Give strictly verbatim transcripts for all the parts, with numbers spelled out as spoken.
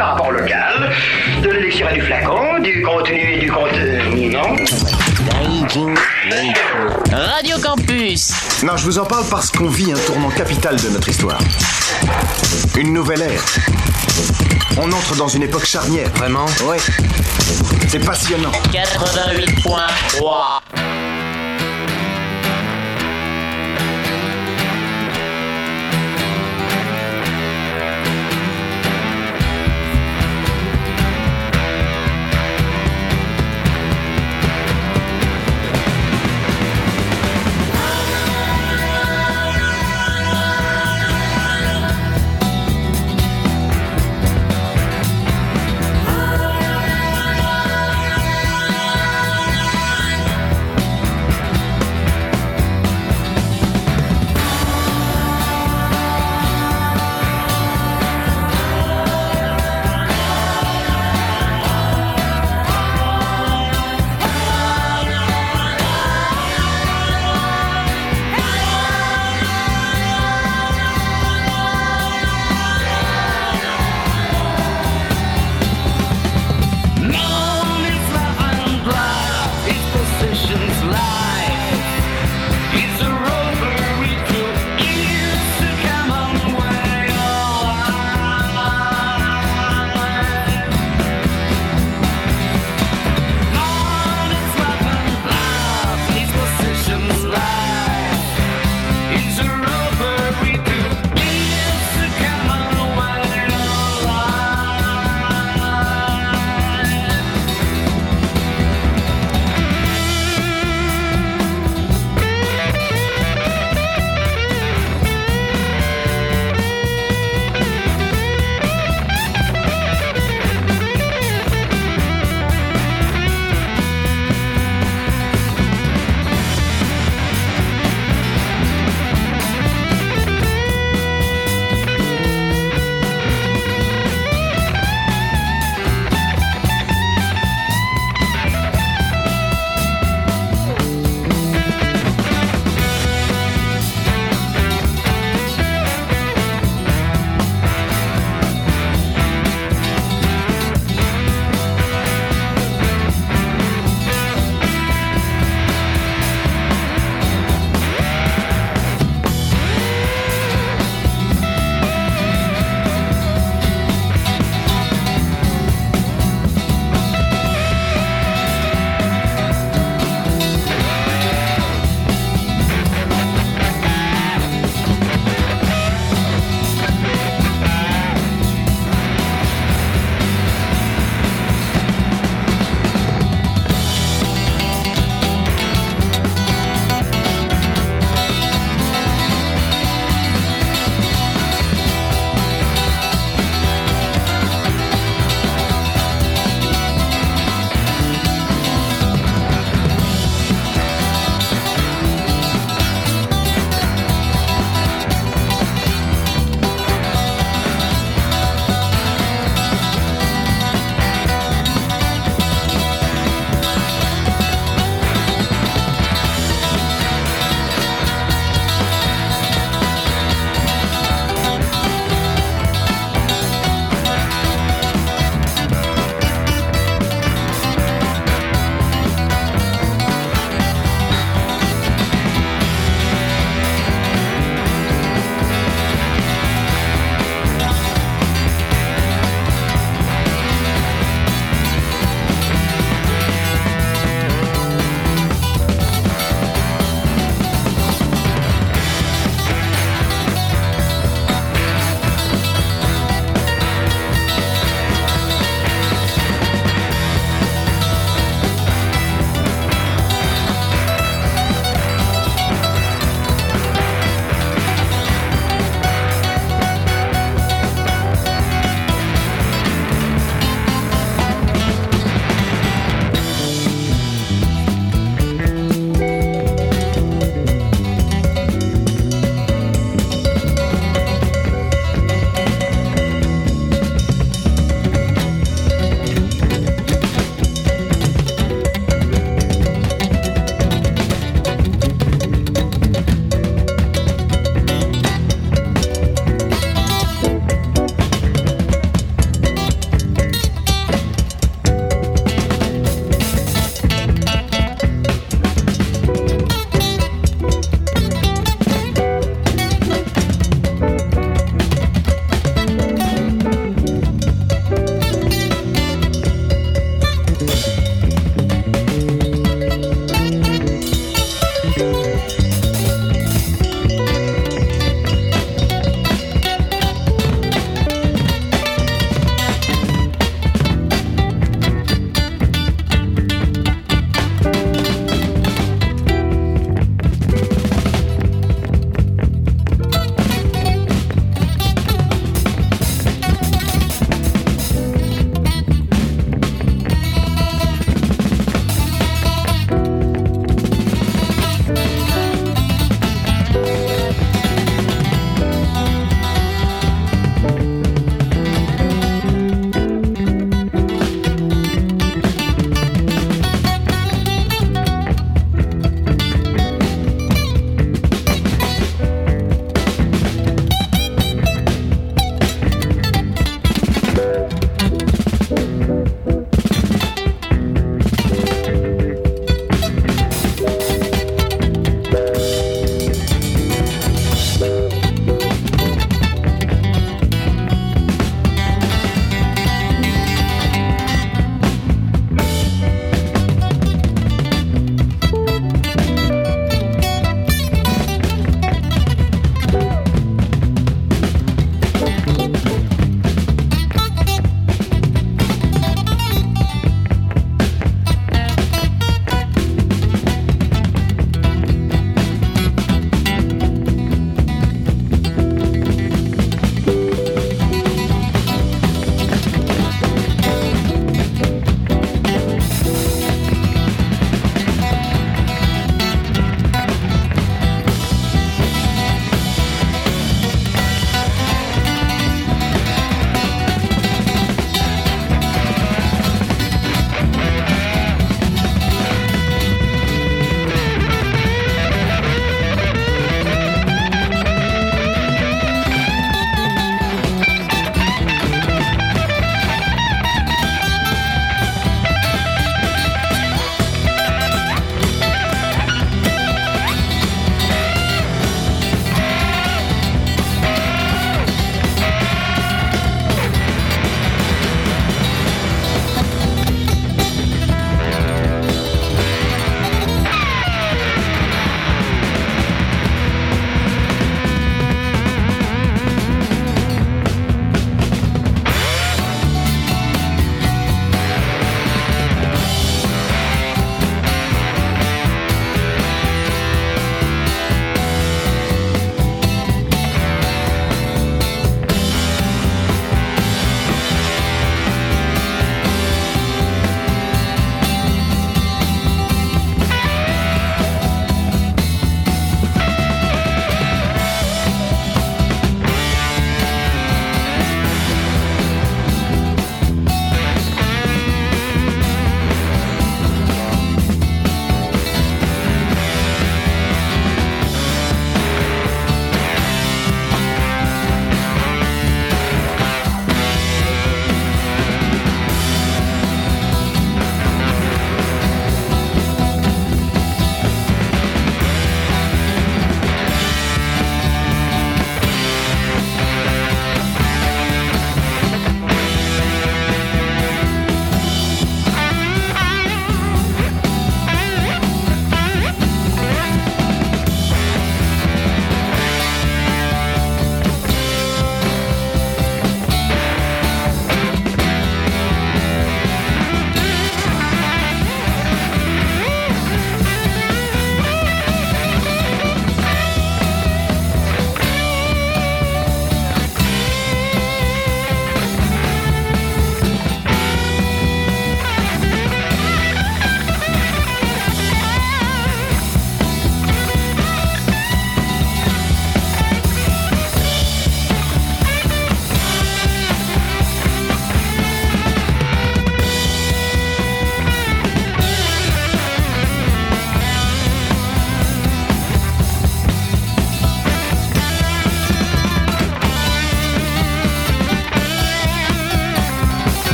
par rapport au local, de l'élixir et du flacon, du contenu et du contenu, non? Radio Campus. Non, je vous en parle parce qu'on vit un tournant capital de notre histoire. Une nouvelle ère. On entre dans une époque charnière. Vraiment? Ouais. C'est passionnant. quatre-vingt-huit point trois.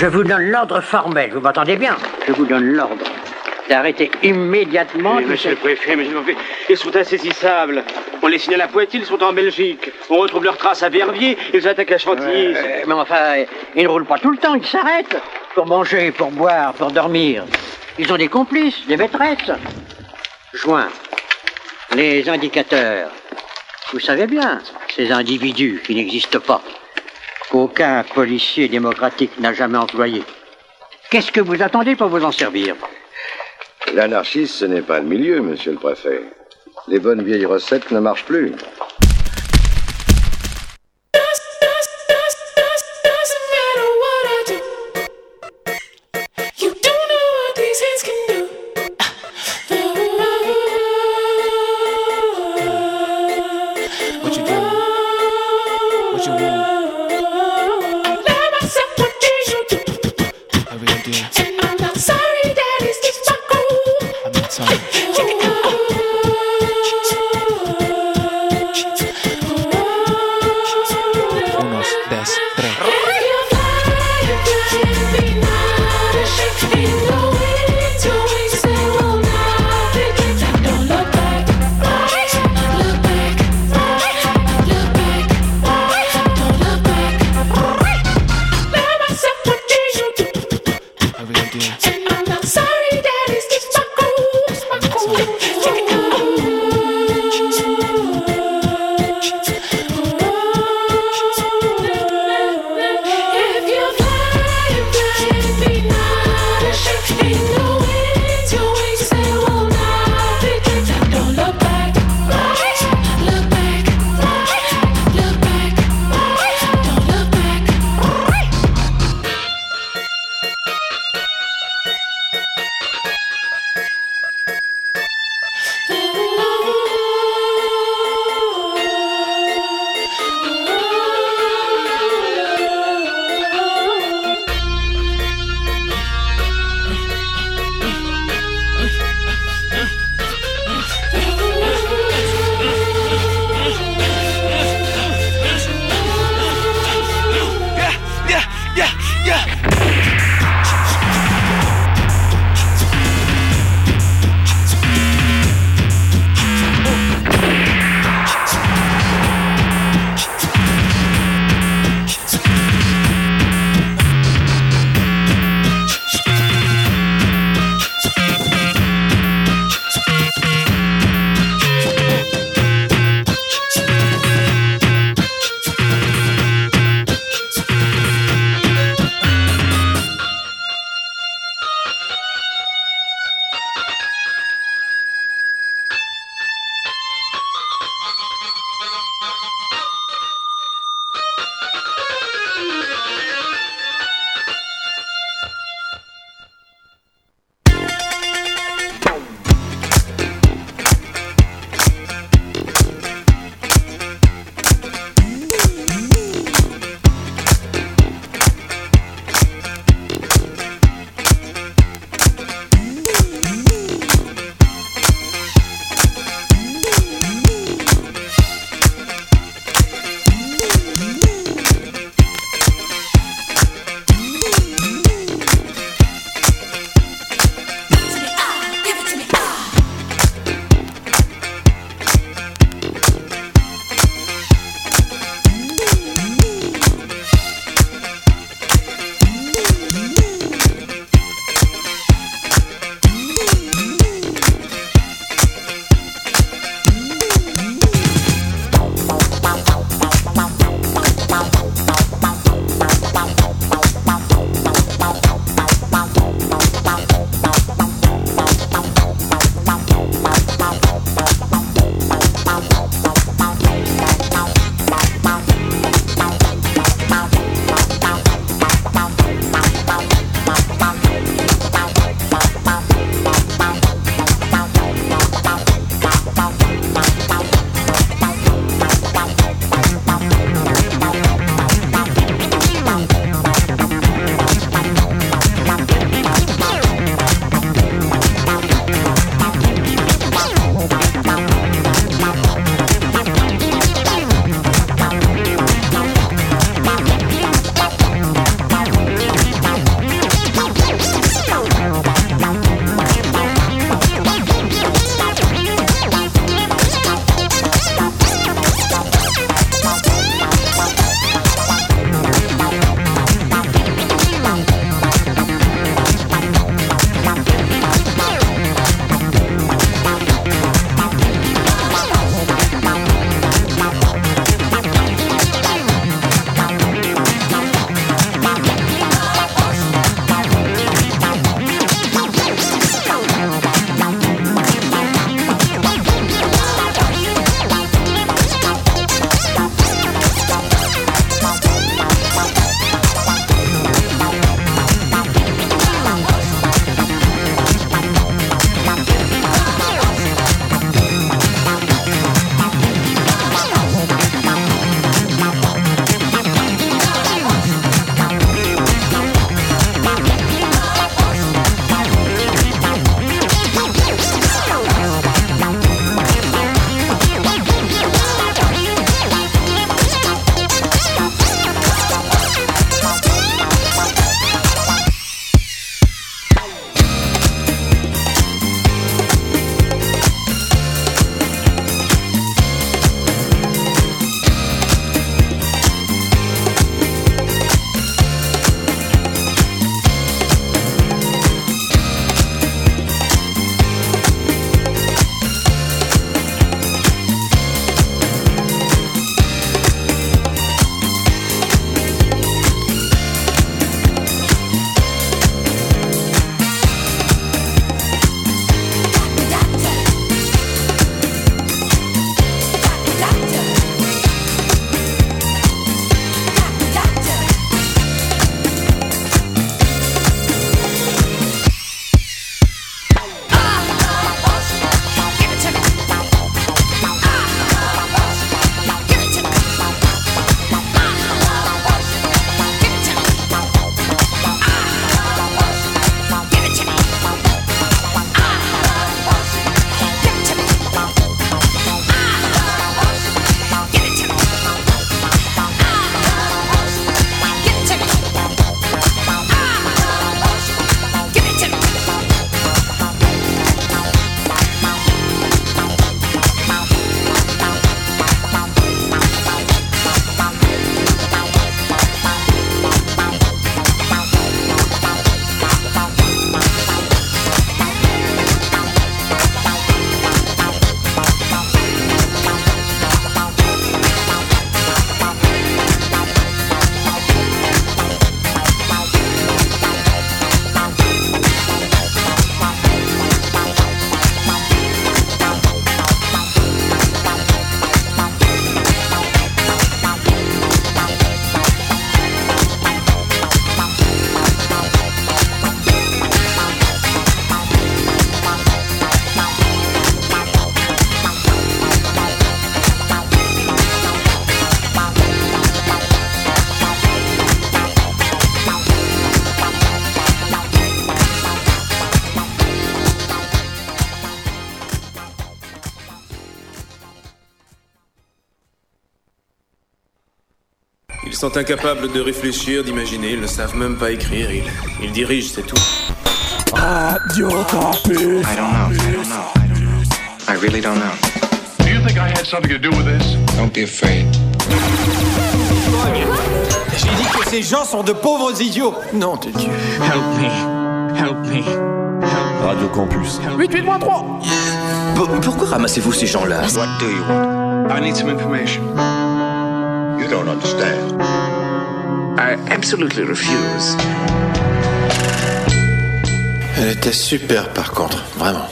Je vous donne l'ordre formel, vous m'entendez bien? Je vous donne l'ordre d'arrêter immédiatement... Oui, monsieur le préfet, monsieur le préfet, ils sont insaisissables. On les signale à Poitiers, ils sont en Belgique. On retrouve leurs traces à Verviers, ils attaquent à Chantilly. Euh, mais enfin, ils ne roulent pas tout le temps, ils s'arrêtent. Pour manger, pour boire, pour dormir. Ils ont des complices, des maîtresses. Juin, les indicateurs. Vous savez bien, ces individus qui n'existent pas, qu'aucun policier démocratique n'a jamais employé. Qu'est-ce que vous attendez pour vous en servir? L'anarchisme, ce n'est pas le milieu, monsieur le préfet. Les bonnes vieilles recettes ne marchent plus. Ils sont incapables de réfléchir, d'imaginer, ils ne savent même pas écrire, ils, ils dirigent, c'est tout. Radio Campus. I don't know, I don't know, I don't know. I really don't know. Do you think I had something to do with this? Don't be afraid. J'ai dit que ces gens sont de pauvres idiots. Non, de Dieu. Help me. Help me. Help Radio Campus. huit huit trois. Pour, pourquoi ramassez-vous ces gens-là? What do you want? I need some information. You don't understand. I absolutely refuse. Elle était super par contre, vraiment.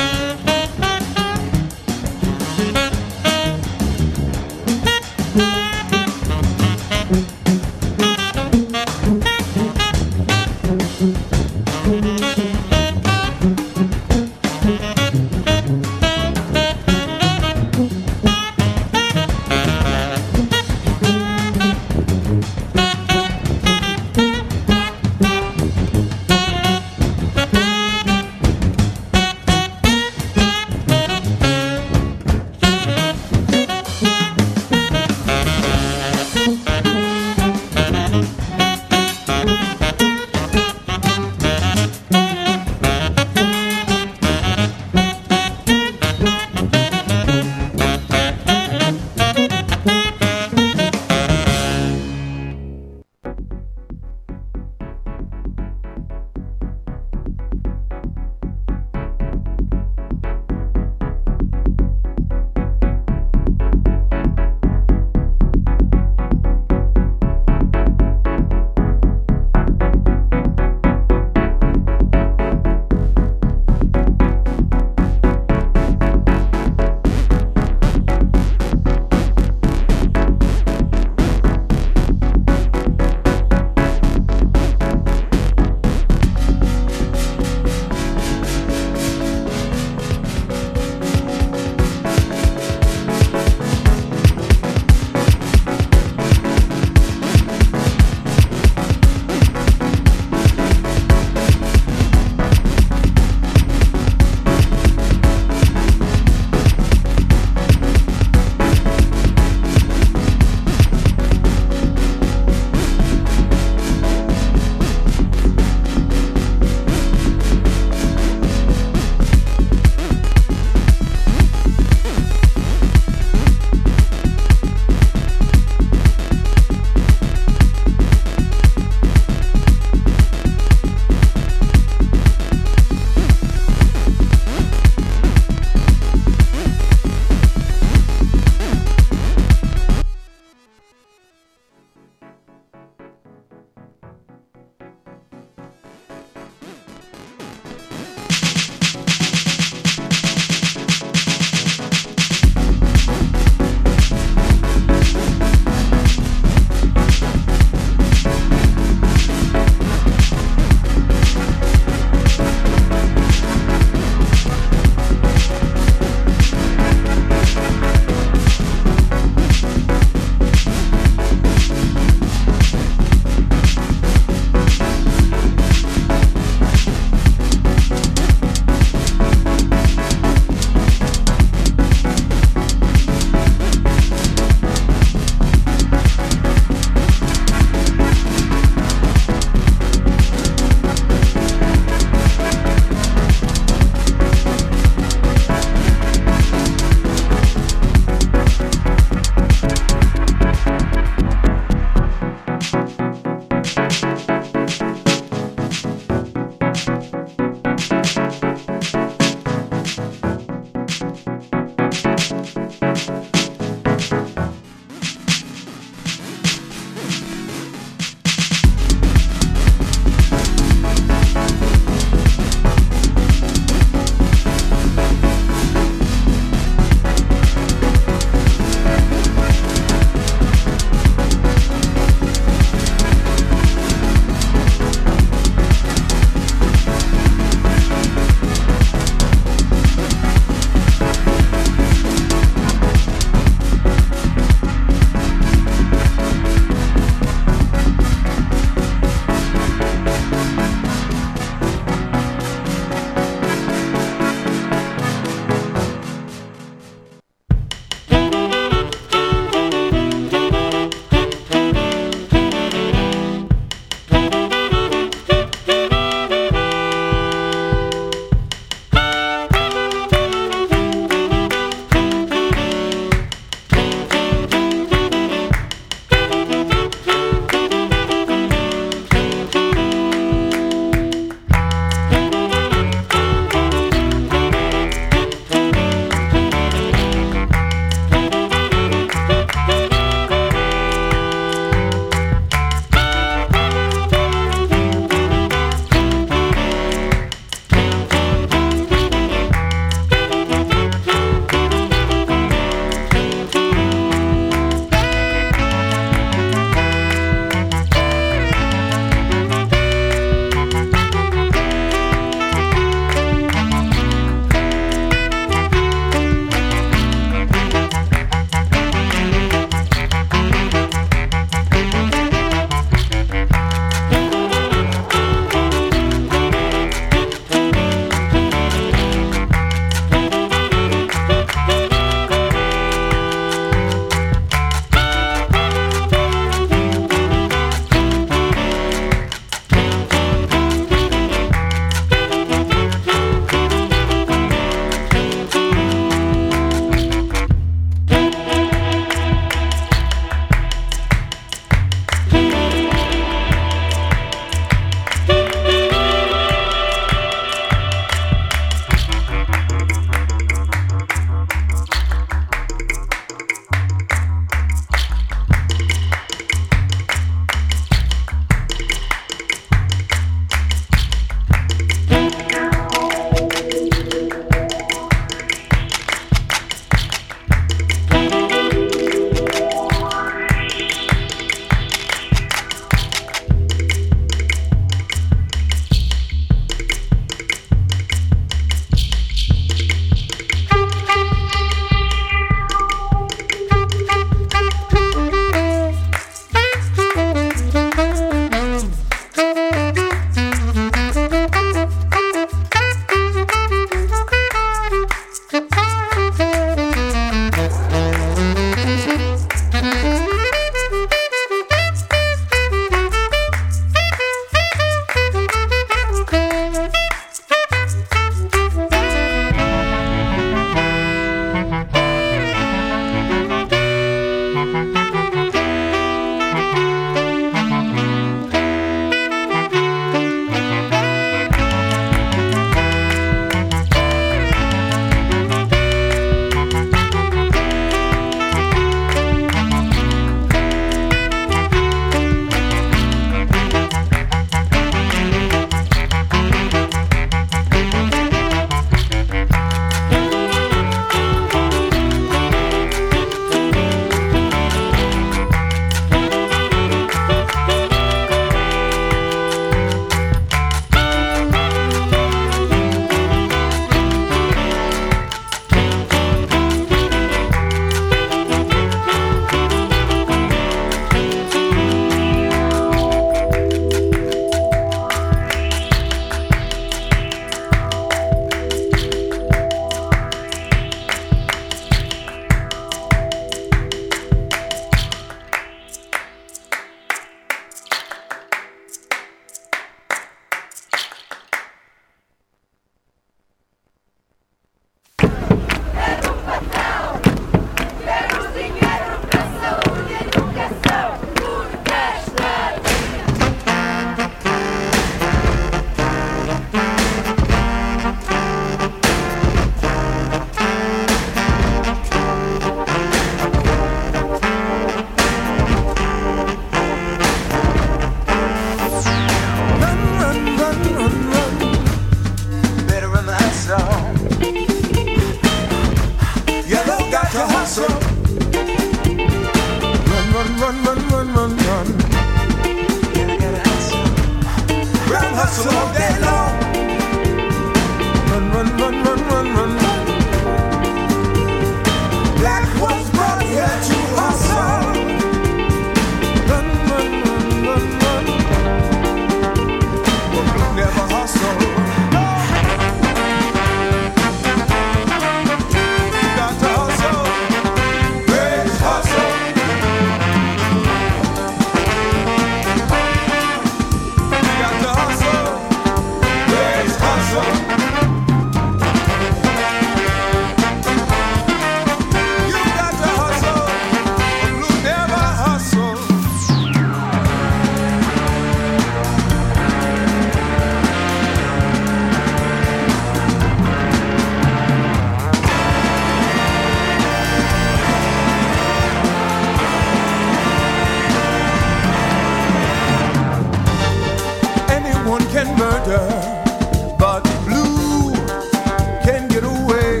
girl, but blue can get away.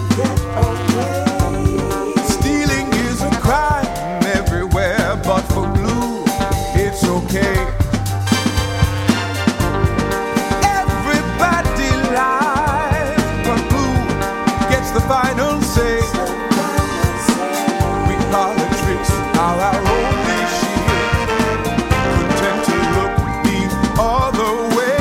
Stealing is a crime everywhere, but for blue, it's okay. Everybody lies, but blue gets the final say. We politics are our only shield, content to look the other way.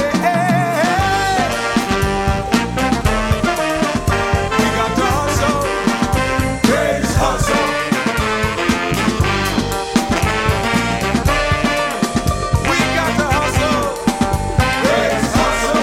We got to hustle, raise hustle. We got to hustle, raise hustle.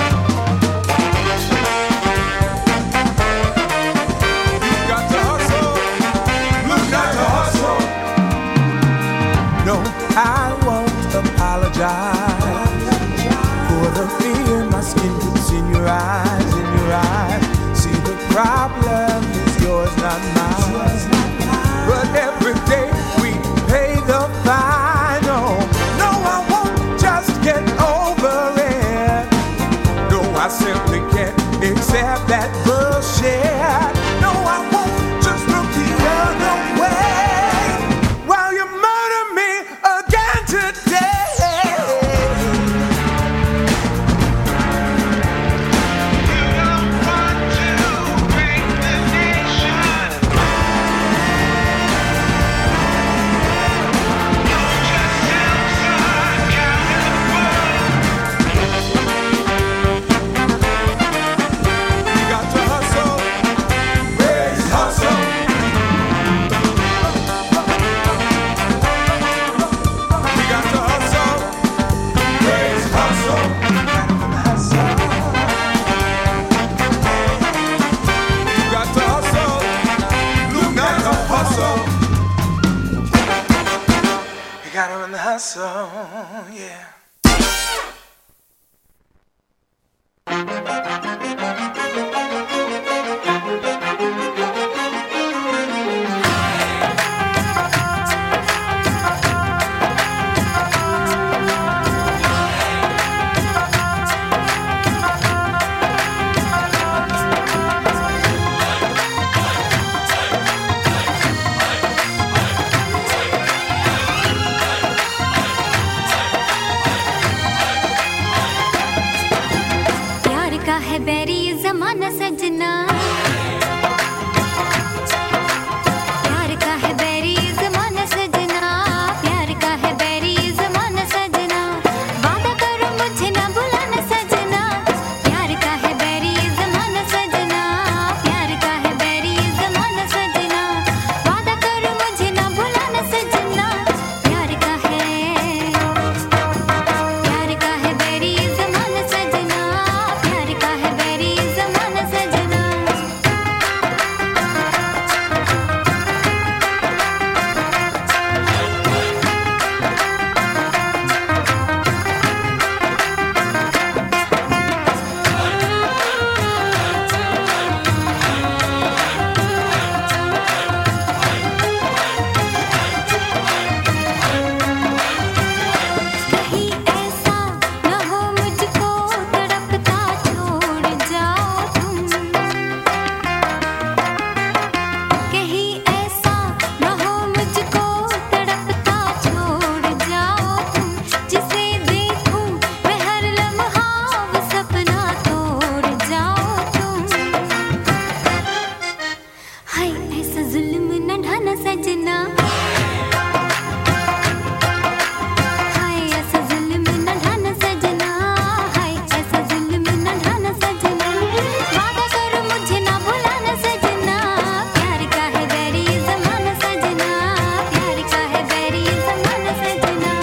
You got to hustle, look got to hustle. No, I won't apologize for the fear my skin puts in your eyes, in your eyes. See, the problem is yours, not mine. But every day we pay the fine. Oh, no, I won't just get over it. No, I simply can't accept that bullshit. No, I won't just look the other way while you murder me again today. We got to hustle, raise hustle. We got to hustle, raise hustle. You got to hustle, look got to hustle. You gotta run the hustle, yeah. प्यार का है बैरी जमाना सजना, प्यार का है बैरी जमाना सजना, प्यार का है बैरी जमाना सजना, वादा करो मुझे ना बुलाना सजना, प्यार का है बैरी जमाना सजना, प्यार का है बैरी जमाना सजना, वादा करो मुझे ना बुलाना सजना, प्यार का है प्यार का है बैरी जमाना सजना, प्यार का है बैरी जमाना सजना। कहीं ऐसा न हो मुझको तड़पता छोड़ जाओ तुम, कहीं ऐसा न हो मुझको तड़पता छोड़ जाओ तुम, जिसे देखूं मैं हर लम्हा वो सपना तोड़ जाओ तुम। हाय ऐसा जुल्म न ढाना सजना, हाय ऐसा जुल्म न ढाना सजना, हाय ऐसा जुल्म न ढाना सजना, वादा करो मुझे ना भुलाना सजना, प्यार का है बैरी जमाना सजना, प्यार का है बैरी जमाना सजना।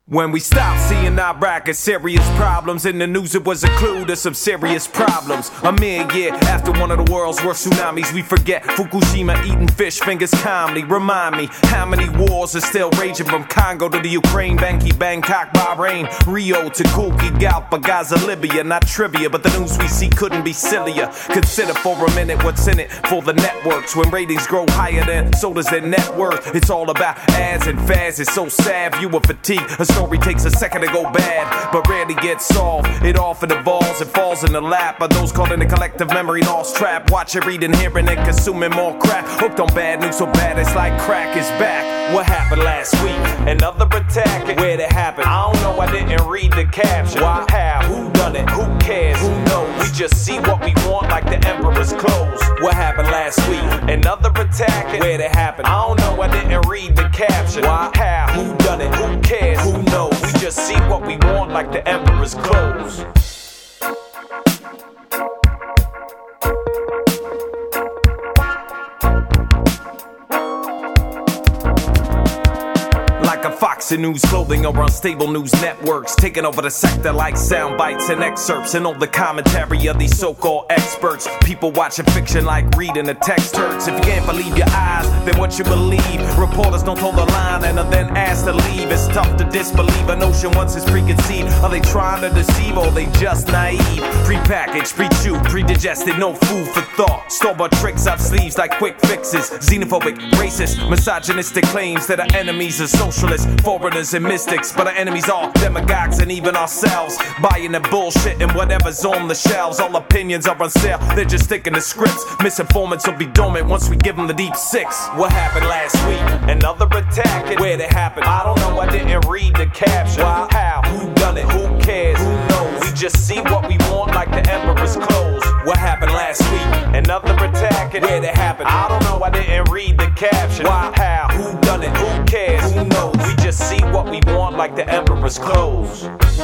When we stopped seeing Iraq as serious problems, in the news it was a clue to some serious problems. A mere year after one of the world's worst tsunamis, we forget Fukushima eating fish fingers calmly. Remind me, how many wars are still raging from Congo to the Ukraine, Banki, Bangkok, Bahrain, Rio to Kulki, Galpa, Gaza, Libya. Not trivia, but the news we see couldn't be sillier. Consider for a minute what's in it for the networks. When ratings grow higher, then so does their net worth. It's all about ads and fads. It's so sad, viewer fatigue. A story takes a second to go bad, but rarely gets solved. It often evolves, it falls in the lap of those caught in a collective memory lost trap. Watching, reading, hearing, and consuming more crap. Hooked on bad news so bad it's like crack is back. What happened last week? Another attack. Where'd it happen? I don't know, I didn't read the caption. Why? How? Who done it? Who cares? Who knows? We just see what we want like the emperor's clothes. What happened last week? Another attack. Where'd it happen? I don't know, I didn't read the caption. Why? How? Who done it? Who cares? Who knows? We just see what we want like the emperor's clothes. Like a Fox and News clothing or unstable news networks, taking over the sector like sound bites and excerpts, and all the commentary of these so-called experts. People watching fiction like reading a text hurts. If you can't believe your eyes, then what you believe. Reporters don't hold the line and are then asked to leave. It's tough to disbelieve a notion once it's preconceived. Are they trying to deceive or are they just naive? Pre-packaged, pre-chewed, pre-digested, no food for thought. Store-bought tricks up sleeves like quick fixes. Xenophobic, racist, misogynistic claims that our enemies are socialists, foreigners and mystics, but our enemies are demagogues and even ourselves. Buying the bullshit and whatever's on the shelves. All opinions are on sale, they're just sticking to scripts. Misinformants will be dormant once we give them the deep six. What happened last week? Another attack. Where'd it happen? I don't know, I didn't read the caption. Why? How? Who done it? Who cares? Who knows? We just see what we want like the emperor's clothes. What happened last week? Another attack. Where'd it happen? I don't know, I didn't read the caption. Why? How? Who done it? Who cares? Who knows? We just see what we want like the emperor's clothes.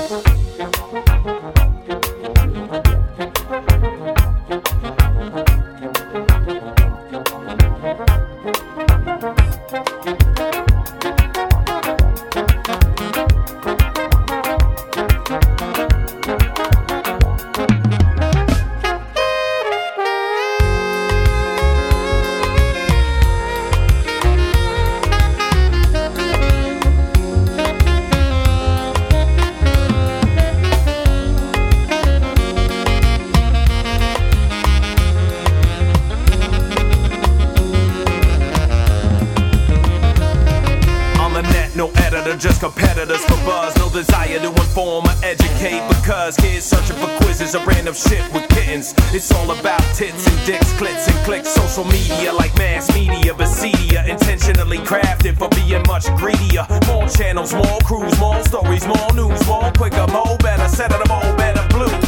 Just competitors for buzz, no desire to inform or educate, because kids searching for quizzes or random shit with kittens. It's all about tits and dicks, clits and clicks. Social media like mass media, Basidia, intentionally crafted for being much greedier. More channels, more crews, more stories, more news, more quicker, more better, set of the more better blues.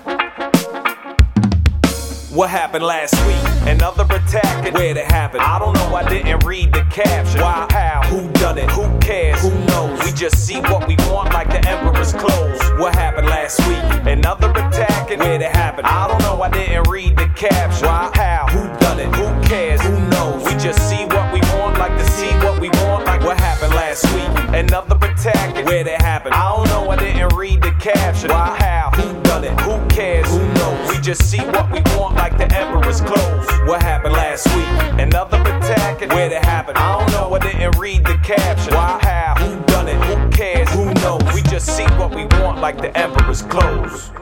What happened last week? Another attack. Where'd it happen? I don't know, I didn't read the caption. Why? How? Who done it? Who cares? Who knows? We just see what we want like the emperor's clothes. What happened last week? Another attack. Where'd it happen? I don't know, I didn't read the caption. Why? How? Who done it? Who cares? Who knows? We just see what we want like to see what we want like what happened last week? Another attack. Where'd it happen? I don't know, I didn't read the caption. Why? How? Who done it? Who cares? Who knows? We just see what we want like the emperor's clothes. What happened last week? Another attack. Where'd it happen? I don't know, I didn't read the caption. Why? How? Who done it? Who cares? Who knows? We just see what we want like the emperor's clothes.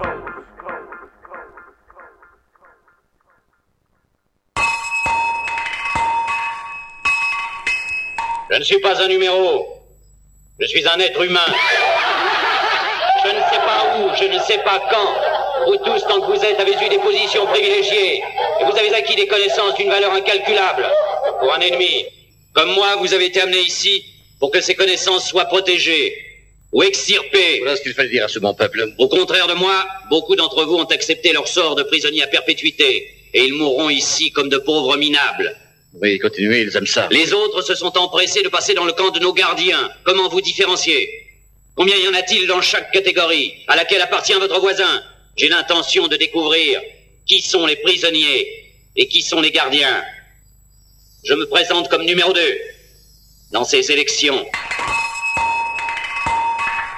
Je ne suis pas un numéro. Je suis un être humain. Je ne sais pas où, je ne sais pas quand. Vous tous, tant que vous êtes, avez eu des positions privilégiées. Et vous avez acquis des connaissances d'une valeur incalculable. Pour un ennemi. Comme moi, vous avez été amené ici pour que ces connaissances soient protégées. Ou extirpées. Voilà ce qu'il fallait dire à ce bon peuple. Au contraire de moi, beaucoup d'entre vous ont accepté leur sort de prisonniers à perpétuité. Et ils mourront ici comme de pauvres minables. Oui, continuez, ils aiment ça. Les autres se sont empressés de passer dans le camp de nos gardiens. Comment vous différencier? Combien y en a-t-il dans chaque catégorie? À laquelle appartient votre voisin? J'ai l'intention de découvrir qui sont les prisonniers et qui sont les gardiens. Je me présente comme numéro deux dans ces élections.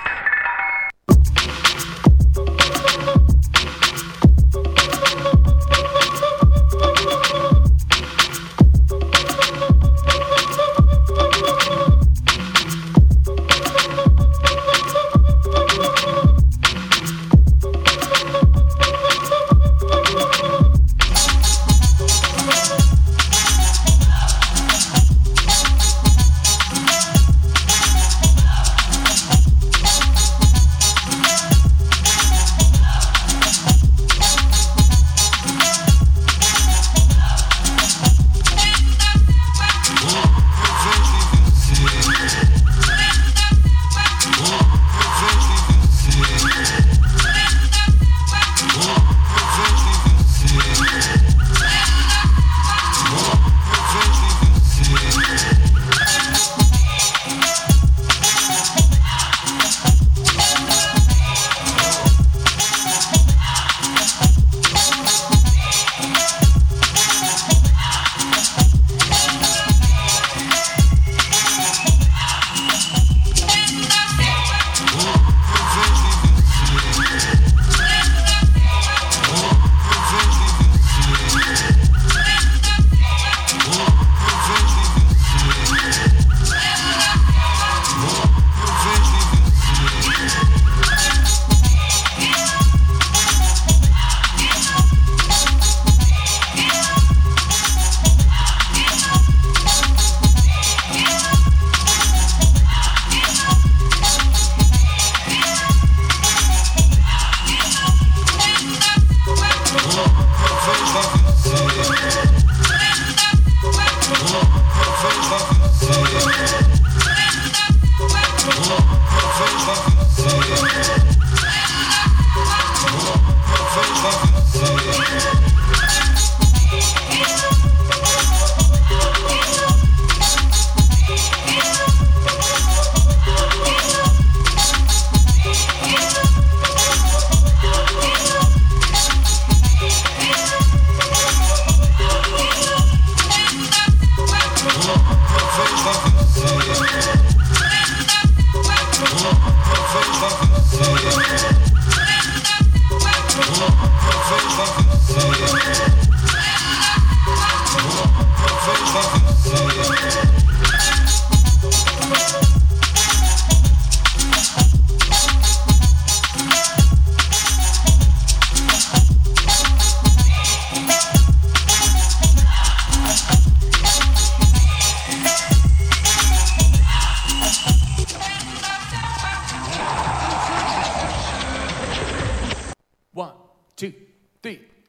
two, three.